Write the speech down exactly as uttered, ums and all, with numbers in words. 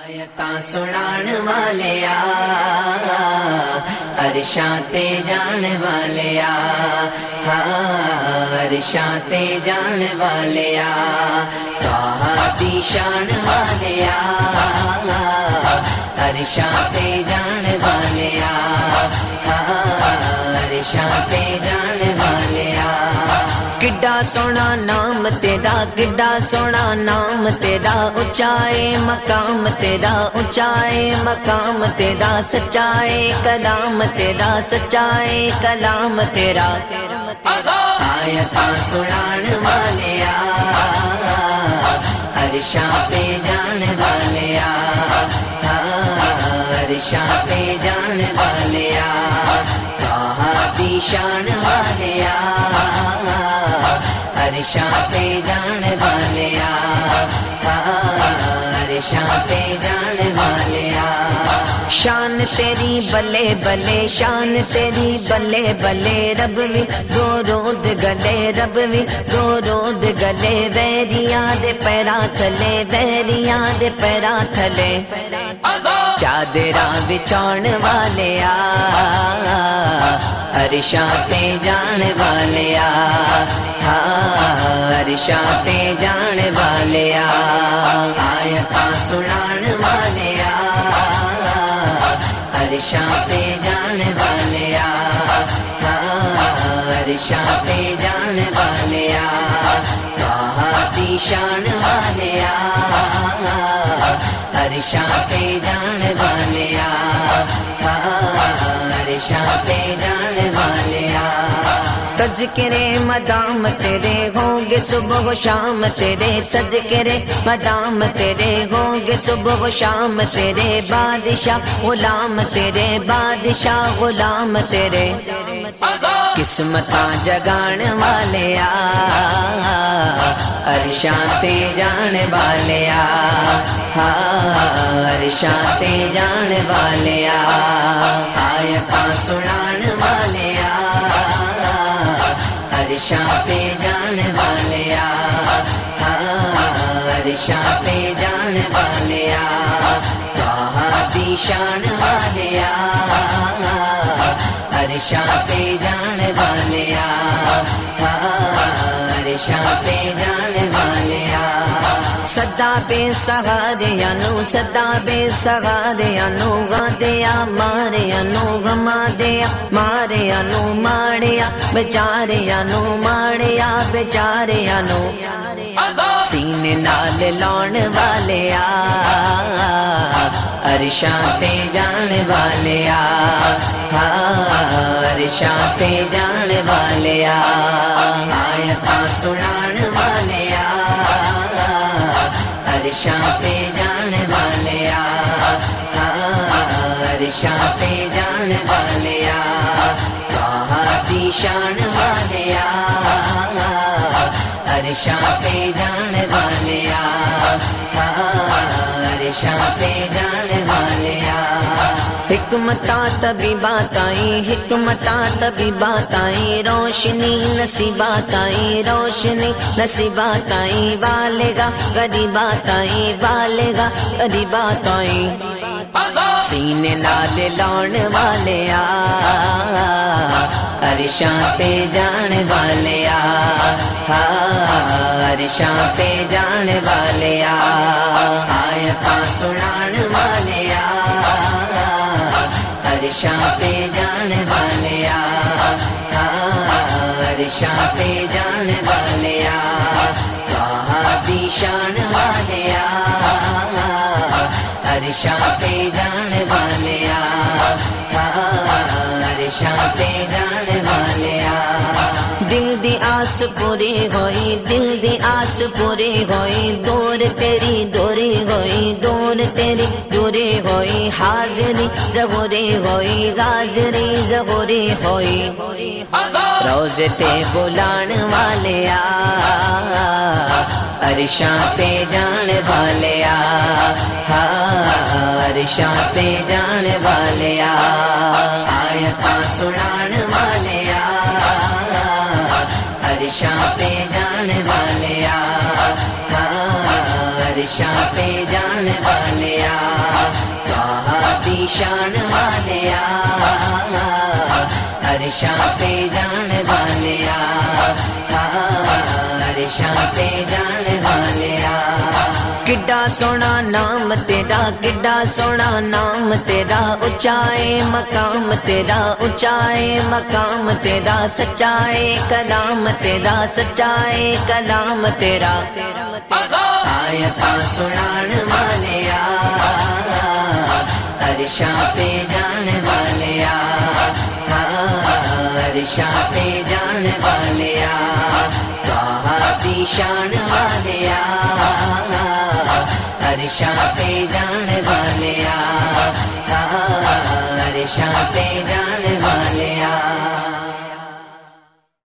آیتاں سنان والیا عرشاں تے جان والیا، عرشاں تے جان والیا، طٰہٰ دی شان والیا، عرشاں تے جان والیا، عرشاں تے جان والیا۔ کڈا سونا نام تیرا، کڈا سونا نام تیرا، اونچائے مقام تیرا، اونچائے مقام تیرا، سچائے کلام تیرا، سچائے کلام تیرا۔ آیتاں سنان والیا عرشاں پہ جان والیا، عرشاں پہ جان والیا، طٰہٰ دی شان والیا، عرشاں پہ جان والیا، عرشاں پہ جان والیا۔ شان تیری بلے بلے، شان تیری بلے بلے، رب وی دو رود گلے، رب وی دو رود گلے، ویریاں دے پیراں تھلے، ویریاں دے پیراں تھلے، چادراں بچھاؤن والیا، عرشاں تے جان والیا، عرشاں تے جان والیا۔ آیتاں سنان والیا عرشاں پہ جان والیا، عرشاں پہ جان والیا، طٰہٰ دی شان والیا، عرشاں پہ جان والیا، عرشاں پہ جان والیا۔ تذکرے مدام تیرے ہوں گے صبح و شام تیرے، تذکرے مدام تیرے ہوں گے صبح و شام تیرے، بادشاہ غلام تیرے، بادشاہ غلام تیرے، قسمتاں جگان والیا، عرشاں تے جان والیا، عرشاں تے جان والیا۔ آیتاں سنان والیا عرشاں پہ جان والیا، عرشاں پہ جان والیا، طٰہٰ دی شان والیا، عرشاں پہ جان والیا، عرشاں پہ جان والیا۔ سدا بے سہاریاں نو، سدا بے سہاریاں نو، گاندیا ماریاں نو، گما دیا ماریاں نو، ماڑیا بیچاریاں نو، ماڑیا بیچاریاں نو، سینے نال لاؤن والیا، عرشاں تے جان والیا، عرشاں تے جان والیا۔ آیتاں سنان والیا عرشاں پہ جان والیا، عرشاں پہ جان والیا، طٰہٰ دی شان والیا، عرشاں پہ جان والیا، عرشاں پہ جان والیا۔ حکمتاں طبیبات آئیں، حکمتاں طبیبات آئیں، روشنی نصیبات آئیں، روشنی نصیبات آئیں، والگا غریبات آئیں، والگا غریبات آئیں، سینے نال لاؤن والیا، عرشاں پہ جان والیا، عرشاں پہ جان والیا۔ آیتاں سنان والیا عرشاں پہ جان والیا، عرشاں پہ جان والیا، طٰہٰ دی شان والیا، عرشاں پہ جان والیا، عرشاں پہ جان والیا۔ دل دی آس پوری ہوئی، دل دی آس پوری ہوئی، دور تیری دوری ہوئی، دور تیری دوری ہوئی، حاضری ظہوری ہوئی، حاضری ظہوری ہوئی، روزے تے بلان والیا، عرشاں پہ جان والیا، عرشاں پہ جان والیا۔ آیتاں سنان والیا عرشاں پہ جان والیا، عرشاں پہ جان والیا۔ دی شان والیا عرشاں پہ جان والیا عرشاں پہ جان والیا کڈا سونا نام تیرا کڈا سونا نام تیرا اونچائے مقام تیرا اونچائے مقام تیرا سچائے کلام تیرا سچائے کلام تیرا آیتاں سنان والیا عرشاں پہ جان والیا عرشاں پہ جان والیا طٰہٰ دی شان والیا عرشاں پہ جان والیا عرشاں پہ جان والیا